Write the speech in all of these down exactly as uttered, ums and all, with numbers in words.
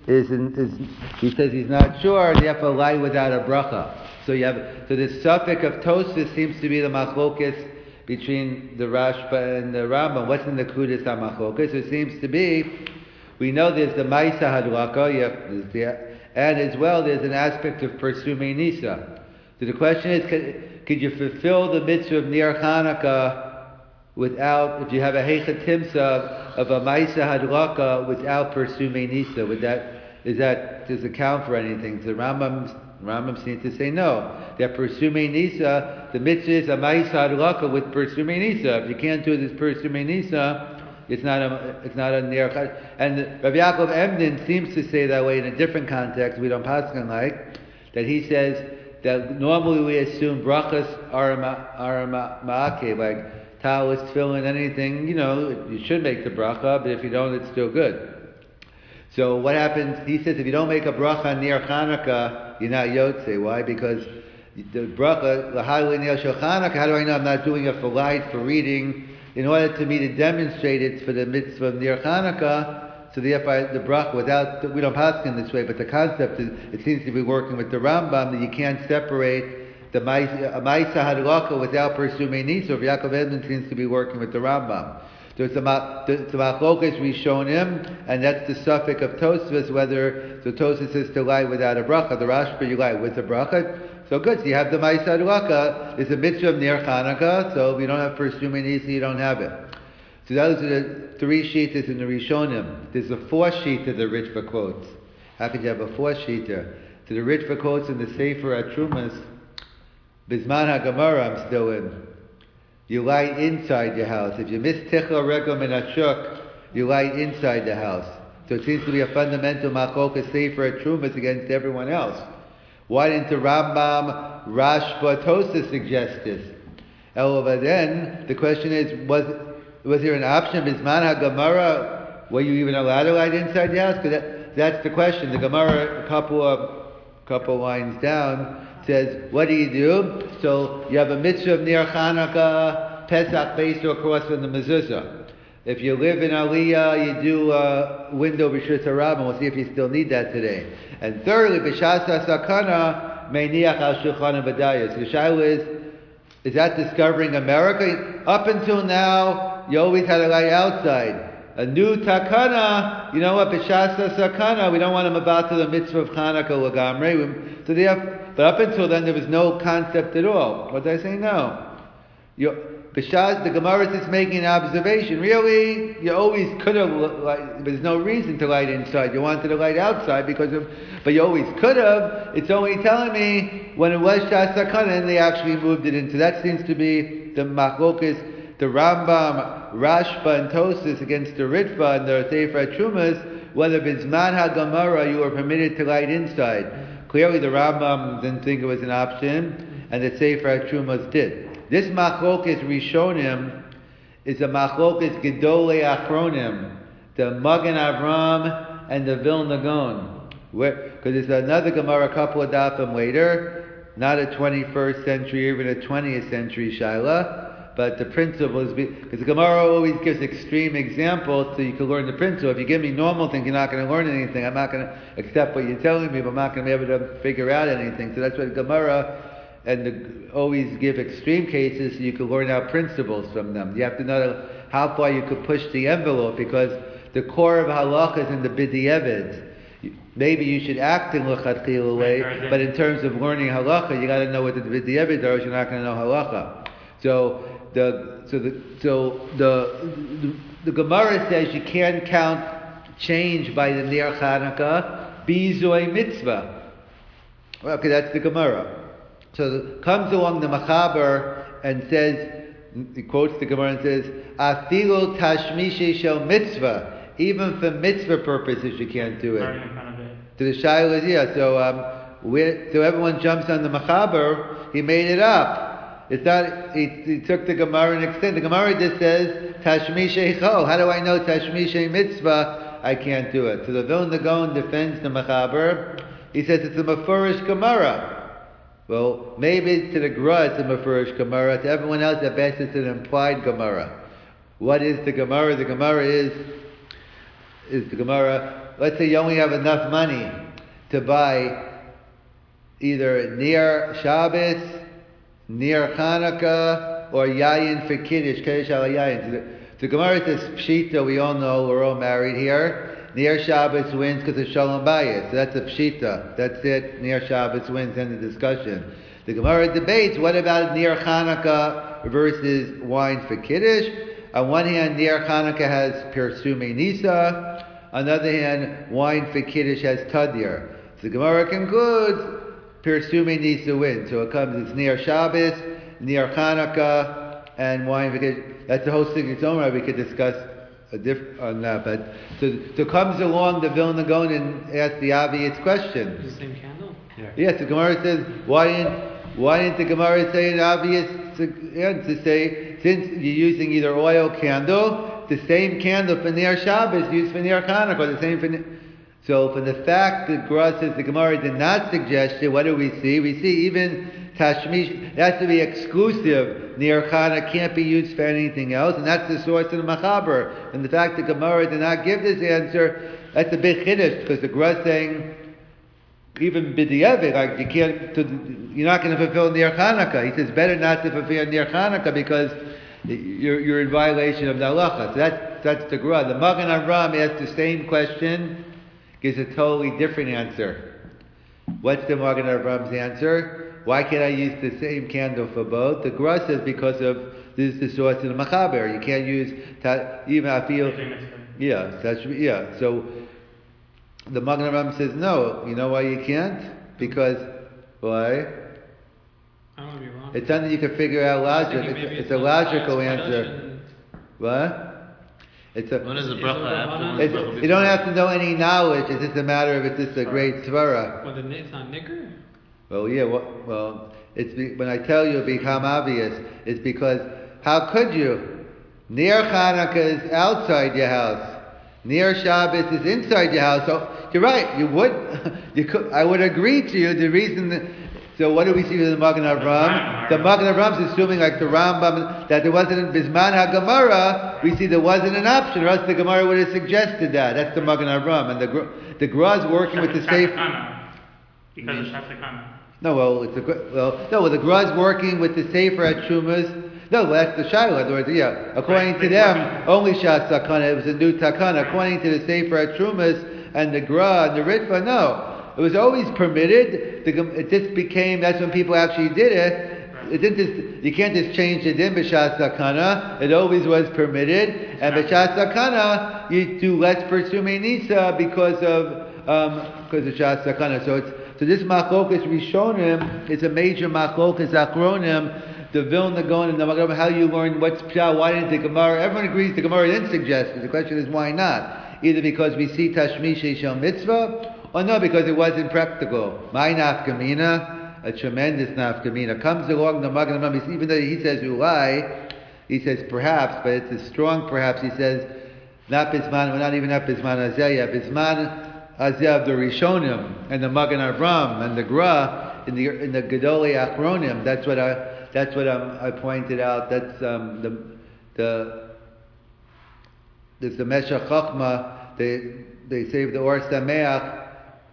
is, in, is he says he's not sure, and you have to lie without a bracha. So you have so the suffix of Tosfos seems to be the machlokes between the Rashba and the Rambam. What's in the Kudas HaMachlokas? So it seems to be, we know there's the Maisa Hadlaka, and as well there's an aspect of Persumei Nisa. So the question is, could, could you fulfill the mitzvah of Ner Chanukah without, if you have a Heicha Timsa of a Maisa Hadlaka without Persumei Nisa? Would that, is that, does it count for anything? So Rambam Rambam seems to say no. That Persumei Nisa, the mitzvah is a Maisa Hadlaka with Persumei Nisa. If you can't do this Persumei Nisa, it's not a it's not a Ner. And Rabbi Yaakov Emden seems to say that way in a different context. We don't paskin like that. He says that normally we assume brachas are are ma'akev, like talis, tefillin, anything. You know, you should make the bracha, but if you don't, it's still good. So what happens? He says if you don't make a bracha near Chanukah, you're not yotze. Why? Because the bracha, l'halei near Chanukah. How do I know I'm not doing it for light, for reading? In order to me to demonstrate it's for the mitzvah near Chanukah. So therefore, the bracha without we don't pass in this way, but the concept is it seems to be working with the Rambam that you can't separate the Maisa Hadlaka without Persumei Nisa. Yaakov Edmond seems to be working with the Rambam. So it's a machlokas rishonim, and that's the suffix of Tosfos, whether the Tosfos is to lie without a bracha, the Rashba you lie with a bracha. So good, so you have the Maisa Hadlaka, it's a mitzvah of Ner Chanukah, so if you don't have Persumei Nisa, you don't have it. So those are the three sheetas in the rishonim. There's a fourth sheet of the Ritva quotes. How could you have a fourth sheeter? So the Ritva quotes in the Sefer Atrumas, Bizman HaGemara I'm still in. You lie inside your house. If you miss Tichel Regel Min Hashuk, you lie inside the house. So it seems to be a fundamental Machokas Sefer Trumas against everyone else. Why didn't the Rambam, Rashba, Tosa suggest this? However, then the question is, was was there an option? Bisman HaGemara, were you even allowed to lie inside the house? Because that, that's the question. The Gemara, a couple of couple lines down, says, what do you do? So you have a mitzvah of Ner Chanukah, Pesach based across from the mezuzah. If you live in Aliyah, you do a window b'shus harabim. We'll see if you still need that today. And thirdly, b'shas sakana meiniach al shulchan v'dayos. The shaila is, is that discovering America? Up until now, you always had to lie outside. A new takana, you know what? B'shas sakana, we don't want them about to the mitzvah of Chanukah lagamrei. So they have. But up until then, there was no concept at all. What did I say? No. You, B'shas, the Gemara is just making an observation. Really, you always could have, like, there's no reason to light inside. You wanted to light outside because of, but you always could have. It's only telling me when it was Shas Sakana and they actually moved it into. That seems to be the Machlokas, the Rambam, Rashba, and Tosfos against the Ritva and the Sefer Trumas, whether Bizman HaGemara you were permitted to light inside. Clearly the Rambam didn't think it was an option, and the Sefer Trumas did. This Machlokas Rishonim is a Machlokas Gedolei Achronim, the Magen Avram and the Vilna Gaon. Because there's another Gemara a couple of dafim later, not a twenty-first century, even a twentieth century Shaila, but the principle is, because the Gemara always gives extreme examples so you can learn the principle. If you give me normal things, you're not going to learn anything. I'm not going to accept what you're telling me, but I'm not going to be able to figure out anything. So that's why the Gemara and the, always give extreme cases so you can learn out principles from them. You have to know how far you could push the envelope, because the core of halacha is in the b'di'evid. Maybe you should act in l'chatchila way, but in terms of learning halacha, you got to know what the b'di'evid are, or you're not going to know halacha. So the so the so the the, the Gemara says you can't count change by the Ner Chanukah bizoy mitzvah. Well, okay, that's the Gemara. So the, comes along the Machaber and says, he quotes the Gemara and says, "Afilo tashmishe shel mitzvah." Even for mitzvah purposes, you can't do it. To the Shaila, yeah. So um, so everyone jumps on the Machaber. He made it up. It's not, he, he took the Gemara and extended. The Gemara just says, Tashmishe Chol. How do I know Tashmishe Mitzvah? I can't do it. So the Vilna Gaon defends the Machaber. He says it's a Mefurish Gemara. Well, maybe to the Gra it's a Mefurish Gemara. To everyone else, at best it's an implied Gemara. What is the Gemara? The Gemara is, is the Gemara, let's say you only have enough money to buy either near Shabbos, near Hanukkah, or Yayin for Kiddush, Kiddush al Yayin. So the, the Gemara says Pshita, we all know, we're all married here. Near Shabbos wins because of Shalom Bayis. So that's a Pshita. That's it. Near Shabbos wins, end of discussion. The Gemara debates, what about near Hanukkah versus wine for Kiddush? On one hand, near Hanukkah has Persume Nisa. On the other hand, wine for Kiddush has Tadir. So the Gemara concludes, Persume Nisa wins. So it comes, it's near Shabbos, near Hanukkah, and wine for Kiddush. That's the whole thing. It's own right. We could discuss a diff- on that. But so, so comes along the Vilna Gaon and asks the obvious question. Is the same candle? Yeah. Yes, the Gemara says, why didn't why didn't the Gemara say an obvious yeah, to say, since you're using either oil candle, the same candle for Ner Shabbos used for Ner Hanukkah, the same for Ner. So from the fact that Gra says the Gemara did not suggest it, what do we see? We see even Tashmish, it has to be exclusive. Ner Hanukkah can't be used for anything else, and that's the source of the Machaber. And the fact that Gemara did not give this answer, that's a big chiddush, because the Gra is saying, even b'di'evit, like you can't, to, you're not going to fulfill Ner Hanukkah. He says better not to fulfill Ner Hanukkah because you're, you're in violation of the halacha. So that's that's the Gra. The Magen Avraham asks the same question, gives a totally different answer. What's the Magen Avraham's answer? Why can't I use the same candle for both? The Gra says because of this is the source of the Machaber. You can't use ta, even I feel. Yeah, that's yeah. So. The Magen Avraham says no. You know why you can't? Because why? I don't want to be wrong. It's something you can figure out logic. It's, it's, it's a logical answer. What? It's a. When is the bracha it's, after? You don't have to know any knowledge. It's just a matter of it's just a great svara. Well, the, it's not nigger. Well, yeah. Well, well it's be, when I tell you it become obvious. It's because how could you? Ner Hanukkah is outside your house. Ner Shabbos is inside your house. So you're right. You would, you could. I would agree to you. The reason. That, so what do we see with the Magen Avraham? The Magen Avraham is assuming, like the Rambam, that there wasn't in Bisman HaGemara. We see there wasn't an option, or else the Gemara would have suggested that. That's the Magen Avraham, and the the Gra is working with the safe. Because of Shastakana. No, well, it's a well. No, well, the Gra is working with the Sefer at Shumas. No, well, that's the Shiloh. In other words, yeah. According to them, only Shas Sakana. It was a new Takana. According to the Sefer at Trumas and the Gra and the Ritva, no. It was always permitted. The, it just became, that's when people actually did it. It didn't just, you can't just change the din b'Shas Sakana. It always was permitted. And b'Shas Sakana, you do less Persume Nisa because of, um, because of Shas Sakana. So it's, so this Machlokas Rishonim is a major Machlokas Achronim. The Vilna Gaon and the Magen Avraham, how you learn what's Pshah, why didn't the Gemara, everyone agrees the Gemara didn't suggest it. The question is why not? Either because we see Tashmish Shel Mitzvah, or no, because it wasn't practical. My nafkamina, a tremendous nafkamina, comes along the Magen Avraham, even though he says ulai, he says perhaps, but it's a strong perhaps, he says, not Bisman, we're not even at Bisman Azayah, Bisman Azayah of the Rishonim, and the Magen Avraham, and the Gra, in the, in the Gedolei Achronim, that's what I, That's what um, I pointed out. That's um, the the there's the Meshach Chachma. They they saved the Or Sameach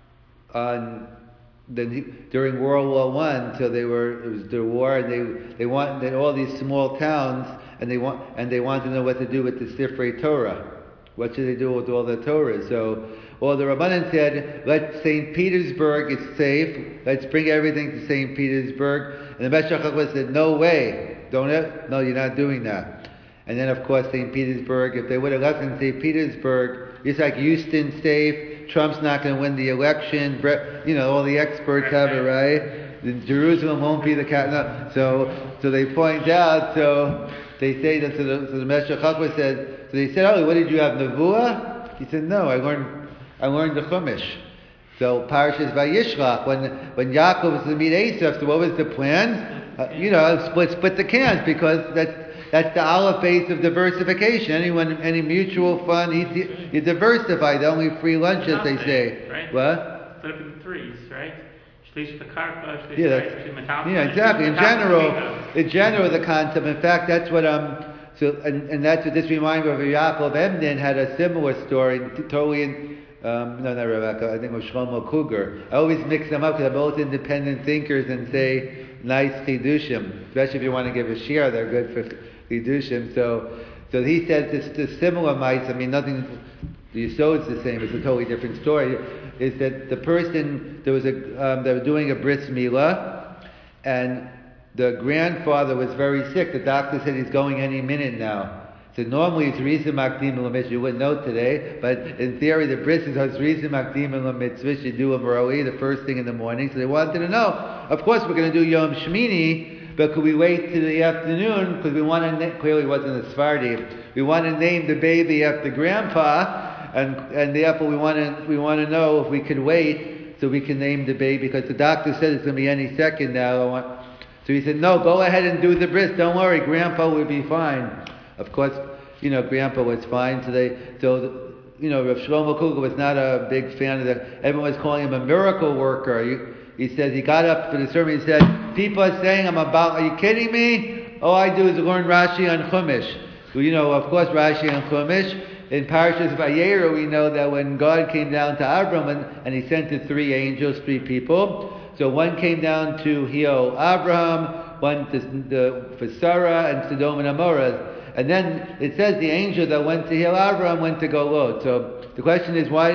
on the, during World War One. So they were it was the war, and they they want they, all these small towns, and they want and they want to know what to do with the Sifrei Torah. What should they do with all the Torah? So. Well, the Rabbanan said, let Saint Petersburg is safe. Let's bring everything to Saint Petersburg. And the Meshach Chachma said, no way. Don't have, no, you're not doing that. And then, of course, Saint Petersburg, if they would have left in Saint Petersburg, it's like Houston safe. Trump's not going to win the election. You know, all the experts have it, right? Jerusalem won't be the capital. So, so they point out, so they say that, so the, so the Meshach Chachma said, so they said, oh, what did you have, Nevuah? He said, no, I learned I learned the Chumash. So Parashas Vayishlach, when when Yaakov was to meet Esav, so what was the plan? Uh, you know, split split the cans, because that's that's the aleph base of diversification. Anyone, any mutual fund, you, you diversify. The only free lunch, as they say. Right? What? Split up into threes, right? Shlish Bekarka, Shlish Yeah, that's, yeah, exactly. In general, in general, the concept. In fact, that's what um. So and, and that's what this reminds me of. Yaakov Emden had a similar story, totally in. um, no, not Rebecca, I think it was Shlomo Cougar. I always mix them up because they're both independent thinkers and say nice chidushim, especially if you want to give a shir, they're good for chidushim. So, so he says this, this similar mice. I mean, nothing. The Yisod is the same. It's a totally different story. Is that the person there was a um, they were doing a bris milah, and the grandfather was very sick. The doctor said he's going any minute now. So normally it's Rizim Akdim L'Mitzvah. You wouldn't know today, but in theory the bris is Rizim Akdim L'Mitzvah. You do them early, the first thing in the morning. So they wanted to know. Of course, we're going to do Yom Shmini, but could we wait till the afternoon? Because we want to na- clearly it wasn't a Sephardi. We want to name the baby after Grandpa, and and therefore we want to we want to know if we could wait so we can name the baby, because the doctor said it's going to be any second now. I want, so he said, no, go ahead and do the bris. Don't worry, Grandpa will be fine. Of course, you know, Grandpa was fine. So they, so the, you know, Rav Shlomo Cougar was not a big fan of that. Everyone was calling him a miracle worker. He, he says he got up for the sermon. He said, "People are saying I'm about. Are you kidding me? All I do is learn Rashi on Chumash. Well, you know, of course, Rashi on Chumash. In Parashas Vayera, we know that when God came down to Abram and, and He sent the three angels, three people. So one came down to heal Abraham, one to, the, for Sarah and Sodom and Amorah. And then it says the angel that went to heal Abraham went to go Lot. So the question is why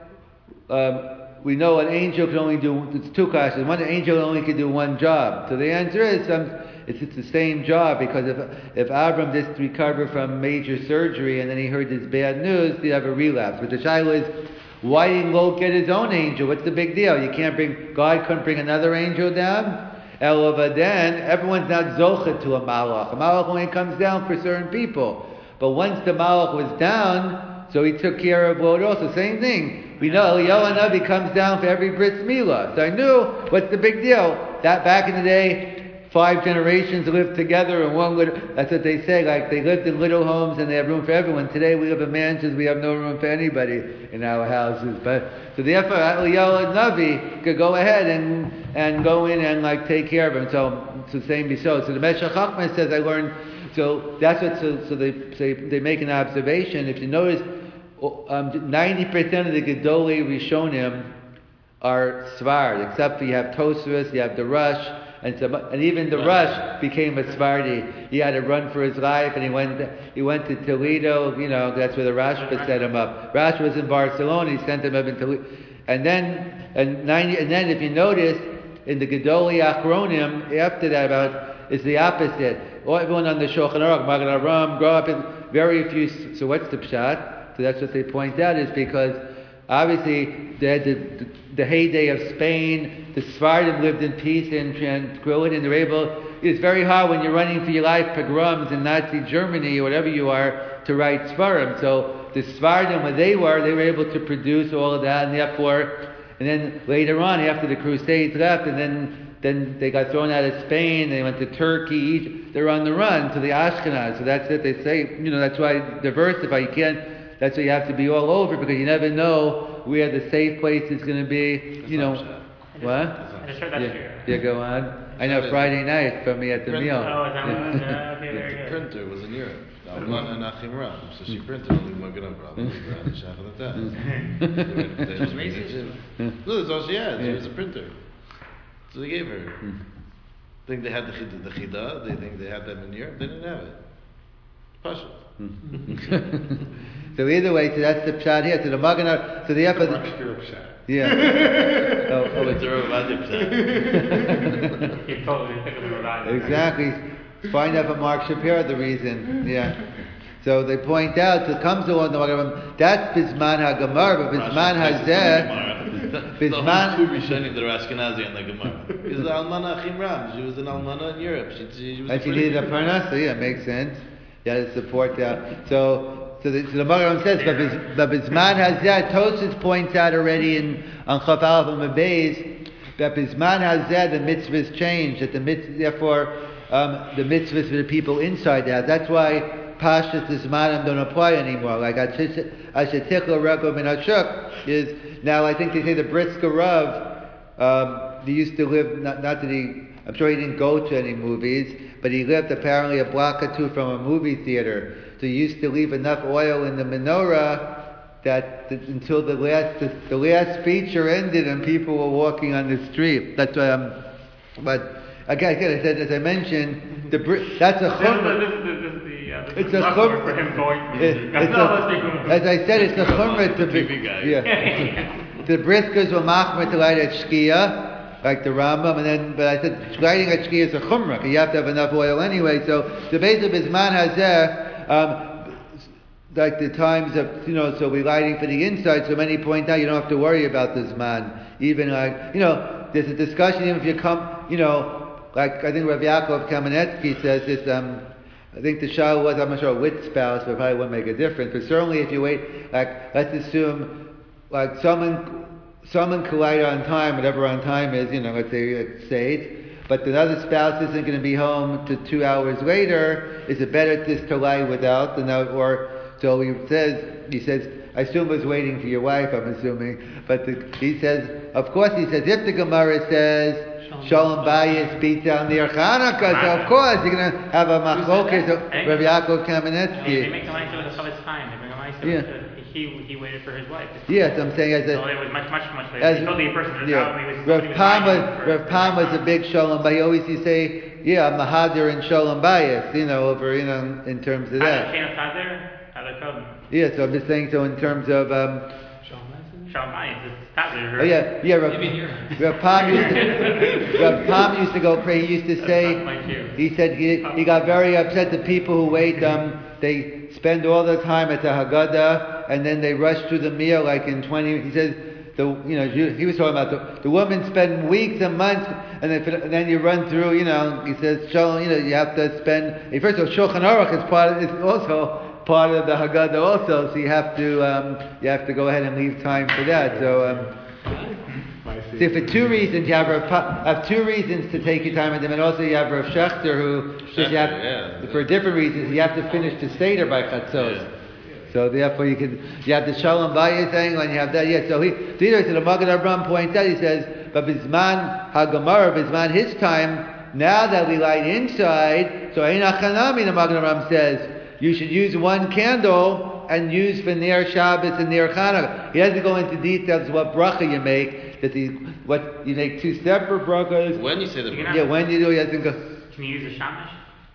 um, we know an angel can only do, it's two questions. One angel only can do one job. So the answer is um, it's, it's the same job, because if if Abraham just recovered from major surgery and then he heard this bad news, he'd have a relapse. But the shaila is, why didn't Lot get his own angel? What's the big deal? You can't bring, God couldn't bring another angel down? Elavaden, everyone's not zochet to a malach. A malach only comes down for certain people. But once the malach was down, so he took care of Lot also. Same thing. We know Eliyahu Hanavi comes down for every bris milah. So I knew, what's the big deal? That back in the day, five generations lived together in one little, that's what they say, like they lived in little homes and they have room for everyone. Today we live in mansions, we have no room for anybody in our houses. But so therefore Eliyahu Hanavi could go ahead and and go in and like take care of him. So it's the same so. So the Meshech Chochmah says, I learned, so that's what, so, so they say, they make an observation. If you notice, um, ninety percent of the Gedolei Rishonim are Sfard, except for you have Tosfos, you have the Rush, and some, and even the Rush became a Sephardi. He had to run for his life, and he went he went to Toledo. You know, that's where the Rashba set him up. Rash was in Barcelona. He sent him up in Toledo, and then and ninety, and then if you notice in the Gedolei Achronim after that, about it's the opposite. All everyone on the Shulchan Aruch, Magen Avraham, grow up in very few. So what's the pshat? So that's what they point out, is because obviously they had the, the, the heyday of Spain. The Sephardim lived in peace and tranquility, and they're able. It's very hard when you're running for your life, pogroms in Nazi Germany or whatever you are, to write Sfarim. So the Sephardim, where they were, they were able to produce all of that, and therefore, and then later on, after the Crusades left, and then then they got thrown out of Spain. They went to Turkey, Egypt. They're on the run to the Ashkenaz. So that's it. They say, you know, that's why diversify. You can't. That's why you have to be all over, because you never know where the safe place is going to be. You know, what? I just heard that Yeah, too. yeah, go on. I know Friday night for me at the meal. Oh, is that what it was? Uh, okay, very The good. printer was in Europe. Almana Nachim Ram. So she printed only Magen Avraham. It was racist. No, that's all she had. She was a printer. So they gave her. I think they had the chida, the chida. They think they had them in Europe. They didn't have it. Pasha. So either way, so that's the pshat here. So the Magen Avraham, so the effort. Yeah. oh, oh, It's a Ravadim pshat. You totally took it to Ravadim. Exactly. Find out from Mark Shapiro the reason. Yeah. So they point out, so it comes along the Magen, that's Bisman HaGemar, but Bisman HaZeh, The Bisman. whole two Rishonim, the Ashkenazi and the Gemara. Because the Almana Achim Ram, she was an Almana in Europe. She, she was And she a needed a printer. parnas, so yeah, it makes sense. You had to support that. So, so the, so the Magen says, but Bis- but Bisman HaZeh, Tosfos points out already in on Chaf Aleph and Beis, that Bisman HaZeh, the mitzvahs changed, that the mitzvah, therefore, um, the mitzvahs for the people inside the house. That's why Pashas Zmanim don't apply anymore. Like Ashetichla Rekom and Ashuk is, now I think they say the Brisker Rav, um, he used to live, not, not that he, I'm sure he didn't go to any movies, but he lived apparently a block or two from a movie theater. So he used to leave enough oil in the menorah that the, until the last the, the last feature ended and people were walking on the street. That's what I'm. But again, again I said as I mentioned, the Brit, that's a This is the, chumrah. this is the, this is the, uh, this It's is a metaphor chum- for him going. It- That's it's not a- what's being- As I said, it's a chumrah to The be. T V guy. Yeah. The briskers were machmer to light at shkia, like the Rambam, and then, but I said lighting at shkia is a chumrah, 'cause you have to have enough oil anyway. So the base of Bisman Hazer, um, like the times of, you know, so we're lighting for the inside. So many point out you don't have to worry about this man. Even like, you know, there's a discussion even if you come, you know, like I think Rav Yaakov Kamenetsky says this. Um, I think the shah was, I'm not sure which spouse, but it probably wouldn't make a difference. But certainly if you wait, like let's assume. Like someone, someone collide on time, whatever on time is, you know, let's say like state, but the other spouse isn't going to be home to two hours later. Is it better just to lie without, than that, or so he says? He says, I assume he was waiting for your wife. I'm assuming, but the, he says, of course, he says if the Gemara says Shalom Bayis beat down near Chanukah, so of course you're going to have a machlokas of Rav Yaakov They, they Kamenetsky. make a mice with a Chavetz Chaim. They bring a mice Yeah. with a- He, he waited for his wife. Yes, I'm saying as a. So it was much, much, much later. As, He told the person that yeah. he was, Rav he was Pam was, lying for- Rav Pam was a big Shalom Bayis. He always used to say, yeah, I'm a Hadir in Shalom Bayis, you know, over, you know, in terms of How that. did Shana there? How did come? Yeah, so I'm just saying, so in terms of, um, Shalom Bayis. It's Tadler. oh yeah, yeah, Rav, Maybe here. Rav Pam used to, Rav Pam used to go crazy. He used to say, Like you. he said he, he got very upset that people who wait, um, they spend all the time at the Haggadah and then they rush through the meal like in twenty, he says, the, you know, he was talking about the, the women spend weeks and months, and then, and then you run through, you know, he says, Shalom, you know, you have to spend, first of all, Shulchan Aruch is part of, is also part of the Haggadah also, so you have to, um, you have to go ahead and leave time for that, so, um, see, for two reasons, you have, Rav Pa- have two reasons to take your time with them, and also you have Rav Shechter who, says you have, yeah. for different reasons, you have to finish the Seder by Chatzos. Yeah. So therefore you can, you have the Shalom Bayis angle and you have that, yeah, so he, so either, so the Magen Avraham points out, he says, but Bisman HaGemara, Bisman his time, now that we light inside, so Ein Achanami, the Magen Avraham says, you should use one candle and use for Ner Shabbos and Ner Chanukah. He doesn't go into details what bracha you make, that the, what, you make two separate brachas. When you say the You bracha. Yeah, when you do, he doesn't go. Can you use a shamash?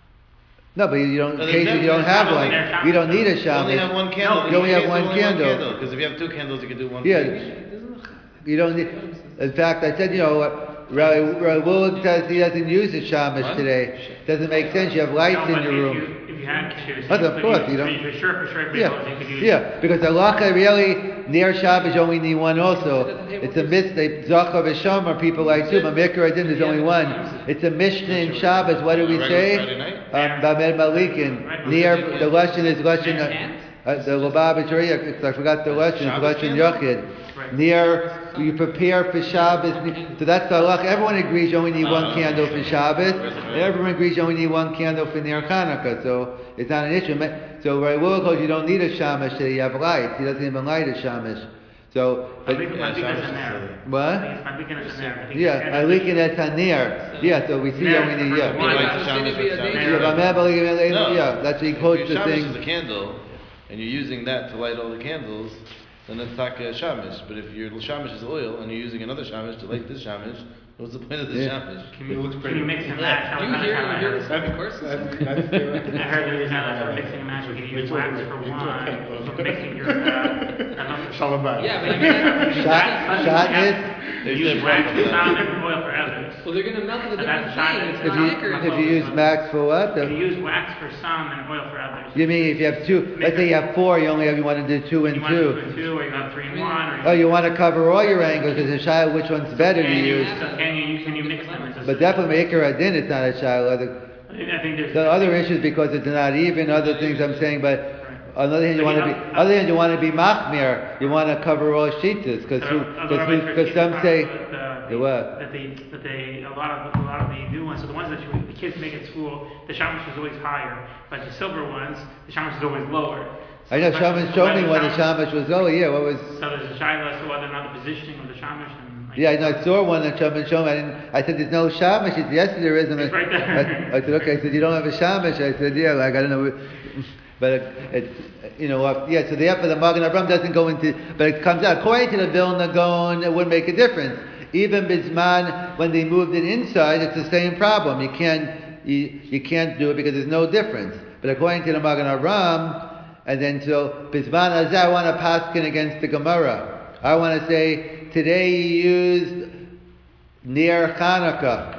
No, but you don't. No, Occasionally, you there's don't have definitely one. there's You don't need a You only have shabbos. one candle. you only have It's one candle. Because if you have two candles, you can do one. Yeah. for each. You don't need. In fact, I said, you know, Rabbi Willard says he doesn't use a shamash What? today. Doesn't make sense. You have lights No, in but your if room. You, if you had to, But you of could course, use, you don't- For sure, for sure, Yeah, you could use. yeah, because halacha really near Shabbos you only need one also. It's a miss. They Zacha v'Shomer people like too, but Mikra din there's only one. It's a Mishnah in Shabbos. What do we Regular say? Friday night? Um, Bamed Malikin. Near the lashon is lashon. Uh, the Lubavitch, I forgot the lashon. It's Shabbos lashon candle? Yochid. Near you prepare for Shabbos. So that's the halacha. Everyone agrees you only need one Uh, candle for Shabbos. And everyone agrees you only need one candle for Ner Chanukah. So it's not an issue. So Rabbi Will goes, you don't need a shamash. You have lights. He doesn't even light a shamash. So, I but, think Yeah, my beacon is Shabbos in is there. silly. what? I think it's my beacon is in there. I think Yeah, it's- I leak it as hanir. Yeah, so we see Yeah, how we need. for Yeah, the You wine. like I was Shabbos gonna be for a Shabbos. danger. yeah, but I'm able- No. yeah, that's what he If quotes your the shamash thing. is a candle, and you're using that to light all the candles, then that's taka shamish. But if your shamish is oil and you're using another shamish to light this shamish, what's the point of this Yeah. shamish? Can you, can you mix and match? How You kind of hear, how you I hear heard- this from courses. I heard that there's not like mixing and matching. You can use wax for one, so mixing your. Uh, I don't know. Shalom Bayis. Yeah, but I mean, Shot, shot is They You said use wax both for of some that. and oil for others. well, they're gonna melt the And different that's not- thing. It's if not you thicker. if you use max for what? You The, use wax for some and oil for others. you mean if you have two? Let's say you have four, you only have you want to do two You and want two two. and two, or you have three and one, or Oh, you want to cover all your angles because the shayla which one's better to can you, use? so can you can you mix them? It's just- But definitely Ikar Adin is not a shayla. The, I think, I think there's the other issues because it's not even. Other things I'm saying, but. On the other hand, you want to be. Other hand, you want to be machmir. You want to cover all shitas because because some say that the what? that they that they a lot of a lot of the new ones. So the ones that you, the kids make at school, the shamash is always higher, but the silver ones, the shamash is always lower. So I know the Shaman question- showed me when the shamash- shamash was. Oh yeah, what was? So there's a shaila, so whether or not the positioning of the shamash and like, Yeah, I know. I saw one that Shaman showed me. I, didn't, I said, "There's no shamash." He said, "Yes, there is." And It's I, right there. I, I said, "Okay." I said, "You don't have a shamash?" I said, "Yeah." Like I don't know. But it, it's, you know, uh, yeah, so therefore the Magen Avraham doesn't go into, but it comes out, according to the Vilna Gaon, it wouldn't make a difference. Even Bisman, when they moved it inside, it's the same problem. You can't, you, you can't do it because there's no difference. But according to the Magen Avraham, and then so, Bisman Azeh, I want to paskin against the Gemara. I want to say, today you used near Chanukah.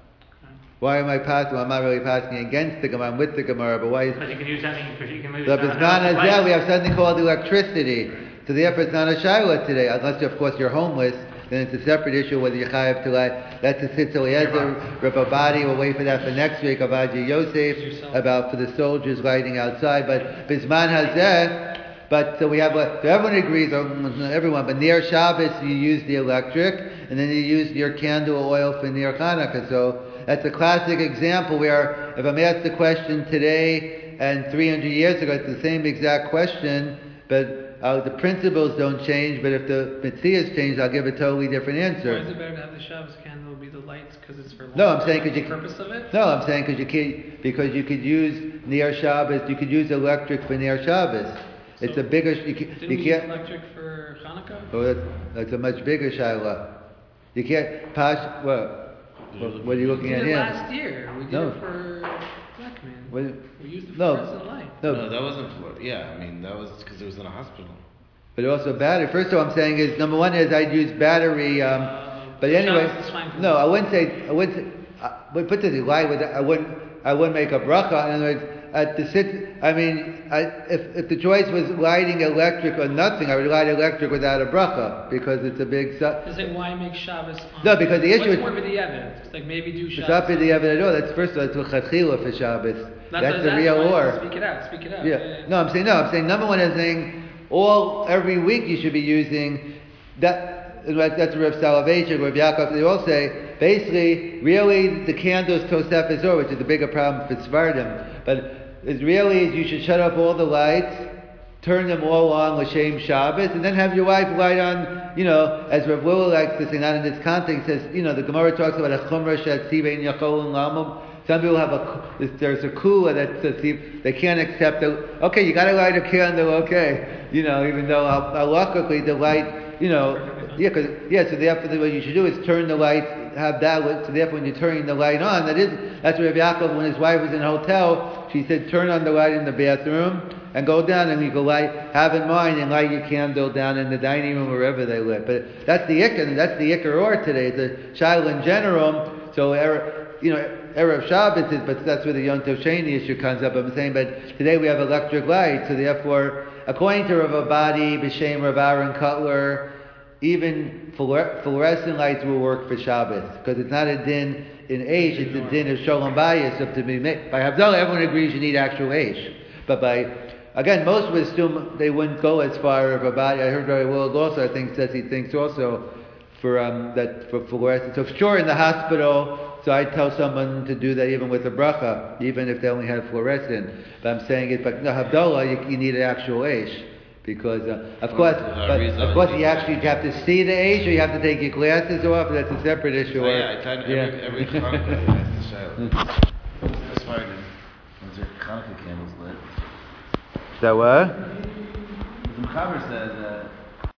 Why am I passing? Well, I'm not really passing against the Gemara. I'm with the Gemara, but why is? Because you can use something. You can use. So Bisman Azeh, we have something called electricity. So therefore, it's not a shayla today, unless of course you're homeless. Then it's a separate issue whether you chayav to like. That's a Sitz Eliezer, Rebbe Badi. We'll wait for that for next week. Avadia Yosef about for the soldiers lighting outside. But Bisman Hazeh. But so we have a, so everyone agrees, or not everyone, but near Shabbos you use the electric, and then you use your candle oil for near Hanukkah. So that's a classic example where if I'm asked the question today and three hundred years ago, it's the same exact question, but uh, the principles don't change. But if the Metzias change, I'll give a totally different answer. Why is it better to have the Shabbos candle be the lights because it's for? No, I'm saying because you. The purpose of it? No, I'm saying because you can, because you could use near Shabbos, you could use electric for near Shabbos. So it's a bigger. You, can, didn't you we can't. use electric for Hanukkah? Oh, that's, that's a much bigger shayla. You can't pass. What? What, what are you looking We at did it here? last year. We did No. it for Blackman. What, We used the No. fluorescent light. no, No, that wasn't for. Yeah, I mean that was because it was in a hospital. but also battery. First of all, I'm saying is number one is I'd use battery. Um, Uh, but anyway, Shabbos is fine for no, me. I wouldn't say. I wouldn't. Say, I would put this lie with. I wouldn't. I wouldn't make a bracha. In other words, at the sit. I mean, I, if if the choice was lighting electric or nothing, I would light electric without a bracha because it's a big. Su- Is it why make Shabbos on? No, because the issue What's is- more of the evidence? It's like maybe do Shabbos. It's not for the on- evidence at all. That's first of all, it's lechatchila for Shabbos. That's, That's what- the real why- war. Speak it out. Speak it out. Yeah. yeah. No, I'm saying no. I'm saying number one is saying all every week you should be using that. That's Rav Soloveitchik, Rav Yaakov. They all say basically, really, the candles Tosef Zor, which is the bigger problem for Svardim. But it really is you should shut off all the lights, turn them all on l'shem Shabbos, and then have your wife light on. You know, as Rav Willow likes to say, not in this context, says you know the Gemara talks about a chumrah shat sivein yachol and lamum. Some people have a, there's a kula that says they can't accept it. Okay, you got to light a candle, okay. You know, even though halachically the light, you know, yeah, cause, yeah, so therefore what you should do is turn the light, have that lit, so therefore when you're turning the light on, that is, that's what Rabbi Yaakov, when his wife was in a hotel, she said turn on the light in the bathroom and go down and you go light, have in mind and light your candle down in the dining room wherever they lit. But that's the ikar, that's the ikar or today, it's a shayla in general, so, you know, Erev Shabbos is, but that's where the Yom Tov Sheni issue comes up. I'm saying, but today we have electric lights, so therefore, according to Rav Abadi, B'Shem Rav Aaron Cutler, even fluorescent lights will work for Shabbos because it's not a din in Aish, it's a din of Sholem Bayis. So to be made by Havdalah, everyone agrees you need actual Aish, but by again, most would assume they wouldn't go as far. Rav Abadi, I heard very well also. I think says he thinks also for um, that for fluorescent. So sure, in the hospital. So I tell someone to do that even with a bracha, even if they only have fluorescent. But I'm saying it, but no, Havdalah, you, you need an actual Aish. Because, uh, of course, but of course you actually have to see the Aish, or you have to take your glasses off, that's a separate issue. Oh, yeah, I tell you, every, Yeah. every Hanukkah I ask the Shaila. That's fine. When's your Hanukkah candles lit? Is that what? The Mechaber says that